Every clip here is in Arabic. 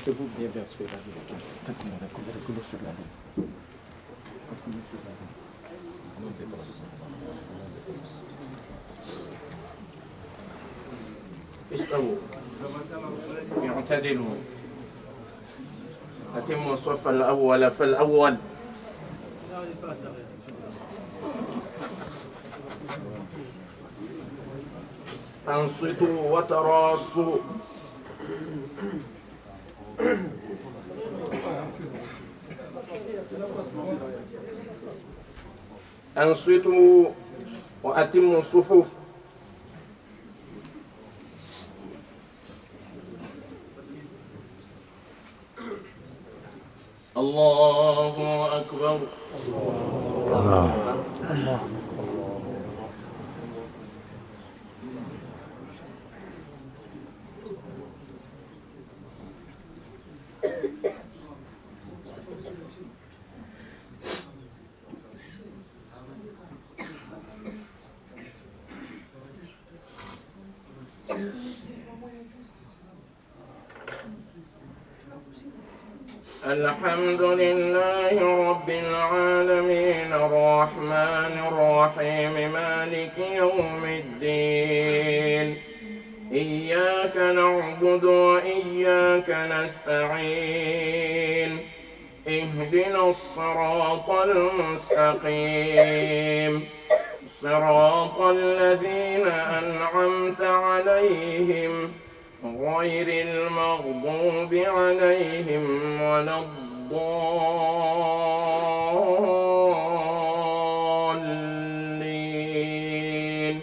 vous bien vers ce que la vie استووا اعتدلوا أتموا الصف الأول فالأول أنصتوا وتراصوا أنصتوا وأتموا الصفوف الله أكبر الله الحمد لله رب العالمين الرحمن الرحيم مالك يوم الدين إياك نعبد وإياك نستعين اهدنا الصراط المستقيم صراط الذين أنعمت عليهم غير المغضوب عليهم ولا الضالين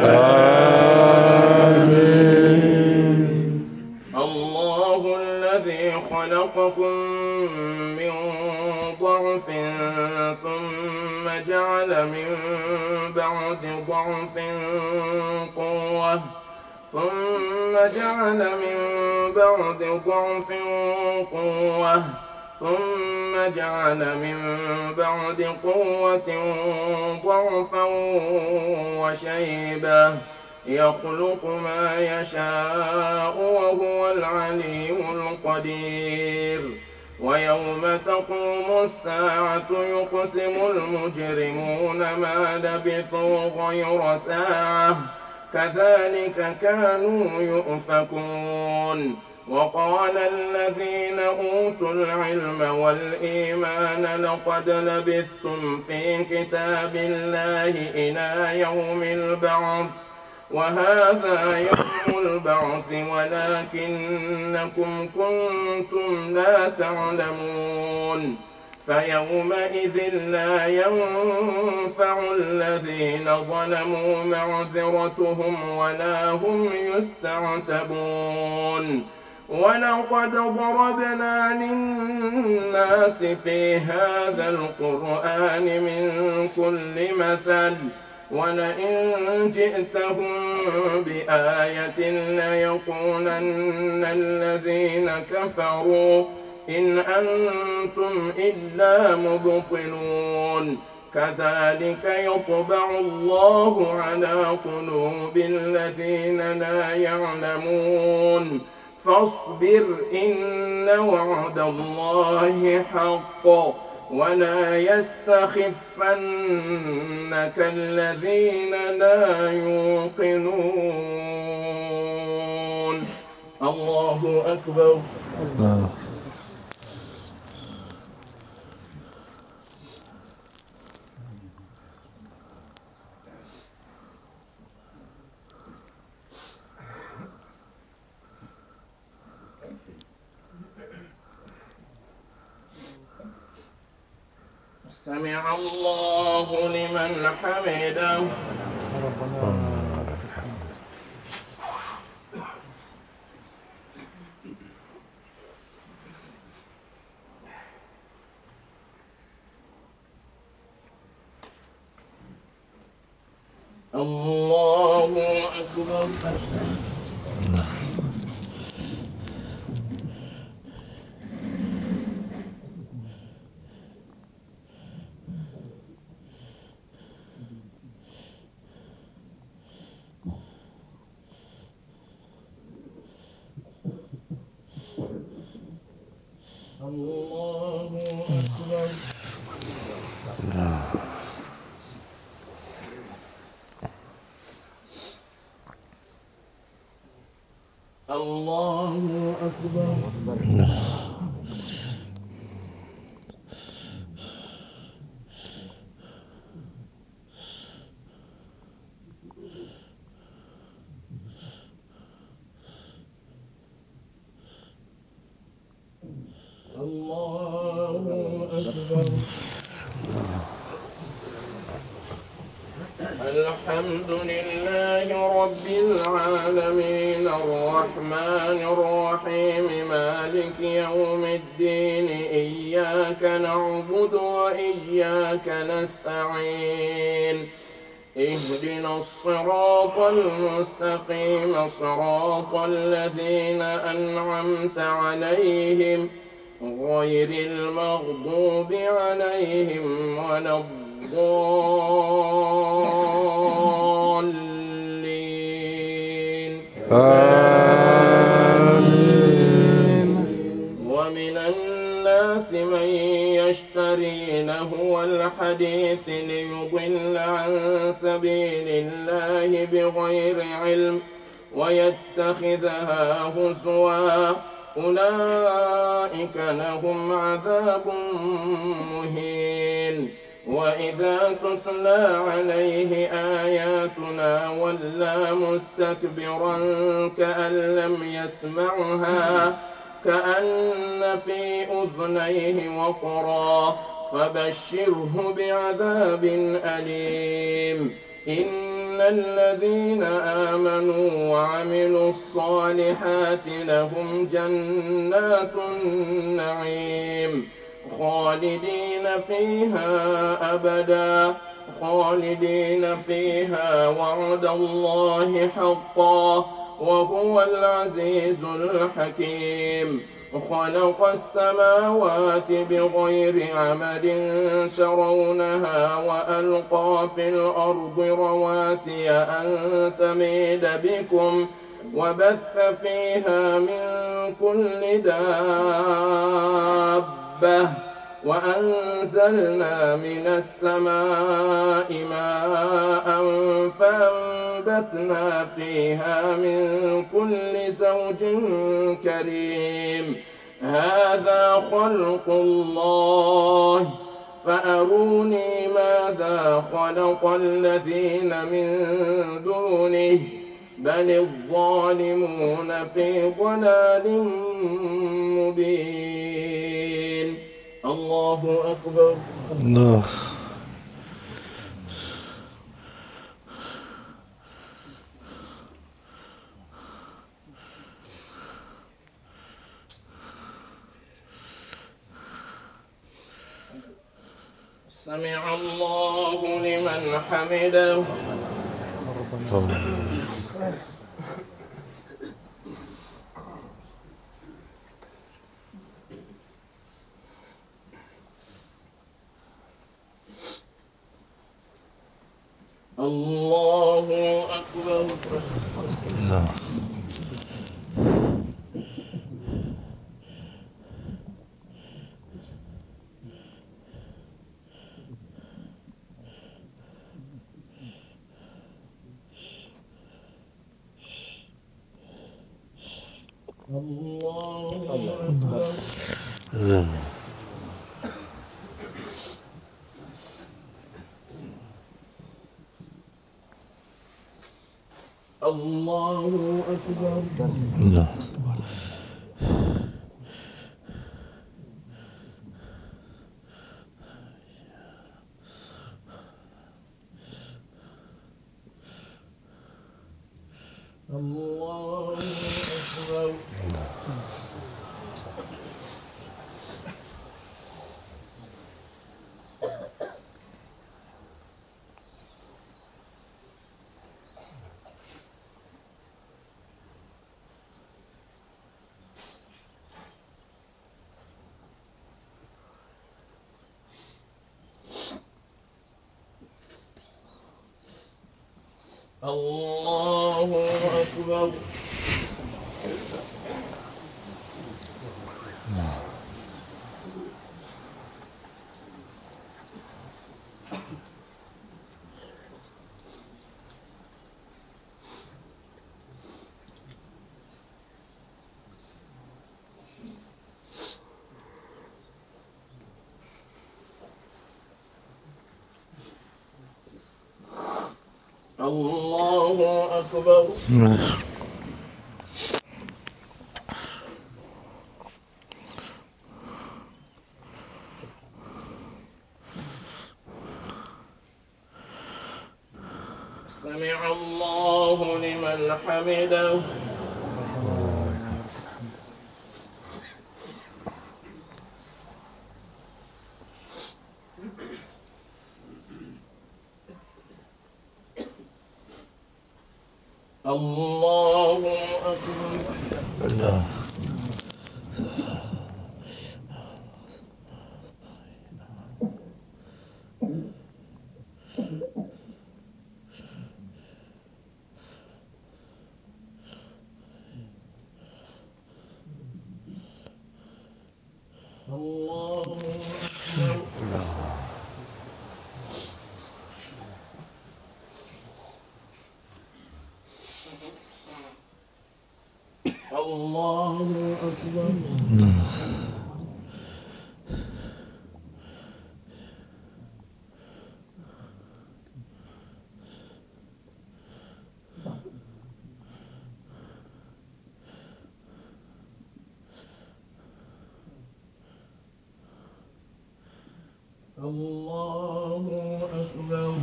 آمين. الله الذي خلقكم من ضعف ثم جعل من بعد ضعف قوة ثم جعل من بعد ضعف قوة ثم جعل من بعد قوة ضعفا وشيبة يخلق ما يشاء وهو العليم القدير ويوم تقوم الساعة يقسم المجرمون ما لبثوا غير ساعة كذلك كانوا يؤفكون وقال الذين أوتوا العلم والإيمان لقد لبثتم في كتاب الله إلى يوم البعث وهذا يوم البعث ولكنكم كنتم لا تعلمون فيومئذ لا ينفع الذين ظلموا معذرتهم ولا هم يستعتبون ولقد ضربنا للناس في هذا القرآن من كل مثل ولئن جئتهم بآية ليقولن الذين كفروا إن أنتم إلا مبطلون كذلك يطبع الله على قلوب الذين لا يعلمون فاصبر إن وعد الله حق ولا يستخفنك الذين لا يوقنون الله أكبر الله. سمع الله لمن حمده الله أكبر الله أكبر. الله أكبر. الله أكبر. الحمد لله رب العالمين الرحمن الرحيم مالك يوم الدين إياك نعبد وإياك نستعين اهدنا الصراط المستقيم صراط الذين أنعمت عليهم غير المغضوب عليهم ولا الضالين آمين. ومن الناس من يشتري لهو الحديث ليضل عن سبيل الله بغير علم ويتخذها هزوا أولئك لهم عذاب مهين وإذا تتلى عليه آياتنا ولى مستكبرا كأن لم يسمعها كأن في أذنيه وقرا فبشره بعذاب أليم إن الذين آمنوا وعملوا الصالحات لهم جنات النعيم خالدين فيها أبدا خالدين فيها وعد الله حقا وهو العزيز الحكيم خلق السماوات بغير عمد ترونها وألقى في الأرض رواسي أن تميد بكم وبث فيها من كل دابة وأنزلنا من السماء ماء فأنبتنا فيها من كل زوج كريم هذا خلق الله فأروني ماذا خلق الذين من دونه بل الظالمون في ضلال مبين الله أكبر. الله. سمع الله لمن حمده. الله أكبر. الله. الله أكبر. الله. الله أكبر. الله. الله أكبر. الله أكبر. الله أكبر. سمع الله لمن حمده. الله أكبر. الله. الله أكبر. الله أكبر. الله أكبر.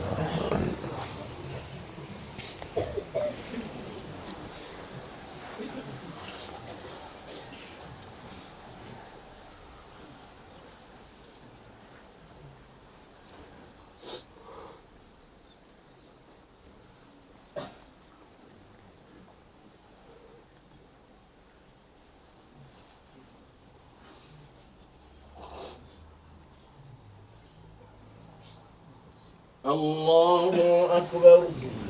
الله أكبر.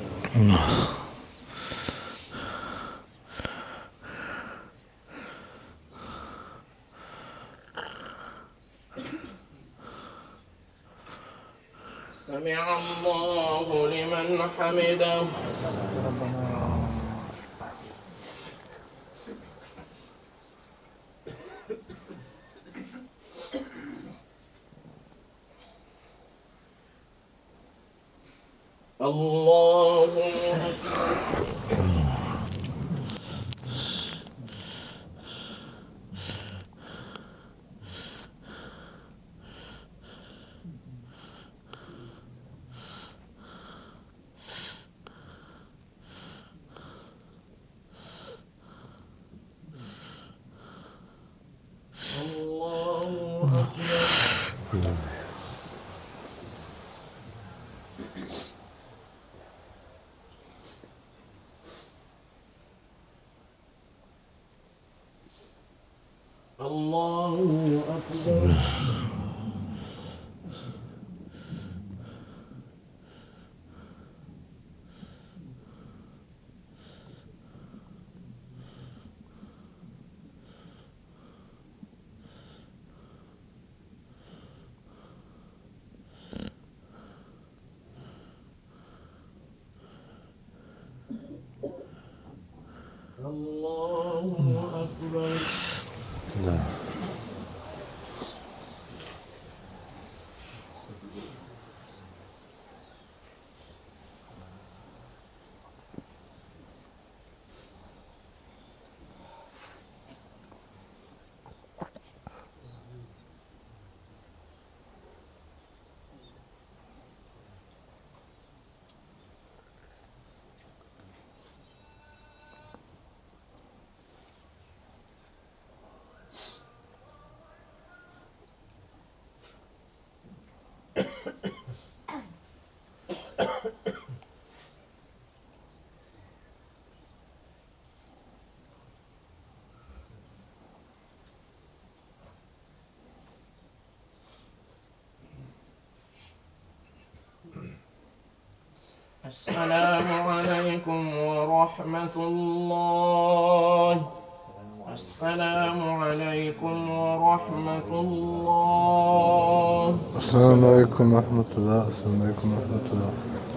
سمع الله لمن حمده. الله أكبر. الله أكبر. الله أكبر. الله أكبر. لا. السلام عليكم ورحمة الله. السلام عليكم ورحمة الله. السلام عليكم ورحمة الله. السلام عليكم ورحمة الله.